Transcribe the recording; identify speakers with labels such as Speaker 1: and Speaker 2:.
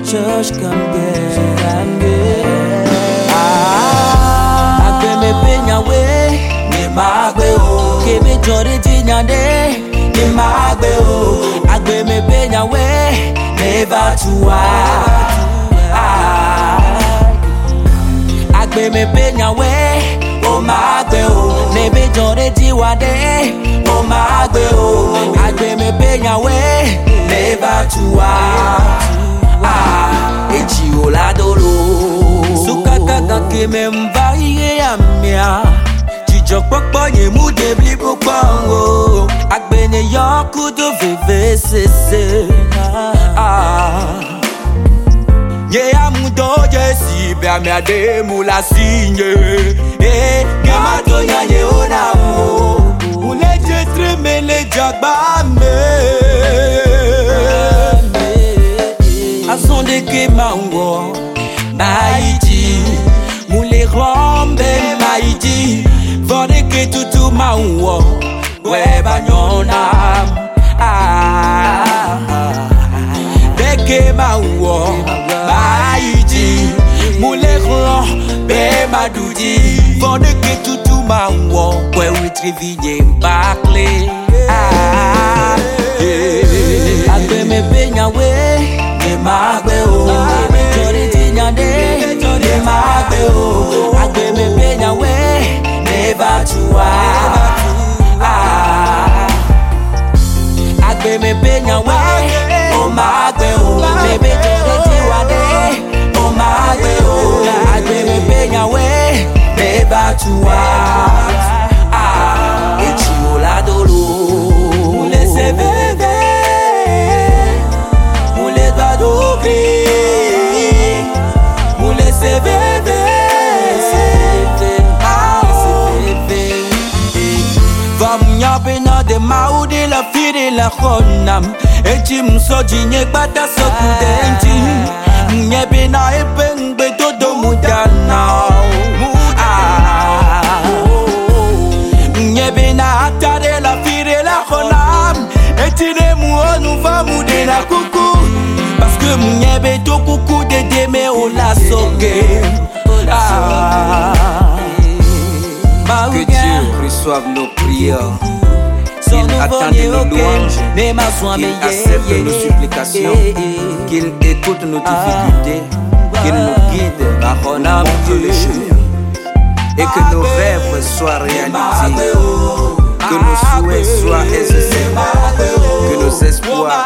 Speaker 1: church kamge agbe me penya we ni magbe o kebe jore tinyande ni magbe o agbe me penya we never to agbe me penya we o magbe o nebe jore tiwade o magbe o agbe me penya we never to echi oladolo sukaka keme mbaye amia jijo popo ye mu debli popo agbene yoku do vvcc ye amudo jesi be amiade mu la signe gema to nya ye ona mo uleje tremele jagba me asonde ke mango maiji mule rombe maiji vode ke tutu mango we banyona deke mango maiji mule rombe maduji vode ke tutu mango we retrieve mbakle agbe me penya we magbe o jori tinyande ni magbe o agbe me penya we never to agbe me penya we o magbe o bebe jori tiwade o magbe o agbe me penya we never to echi oladolo laisse bébé de maudi la firi la khonam echi msoji nye bata sokudenti nye bina epengbe todo mudana nye bina atare la firi la khonam echi ne muonu va mude la kuku parce que nye beto kuku de deme o la soke
Speaker 2: que Dieu reçoive nos prières. Qu'il attende nos louanges, qu'il accepte nos supplications, qu'il écoute nos difficultés, qu'il nous guide par le chemin et que nos rêves soient réalisés, que nos souhaits soient exaucés, que nos espoirs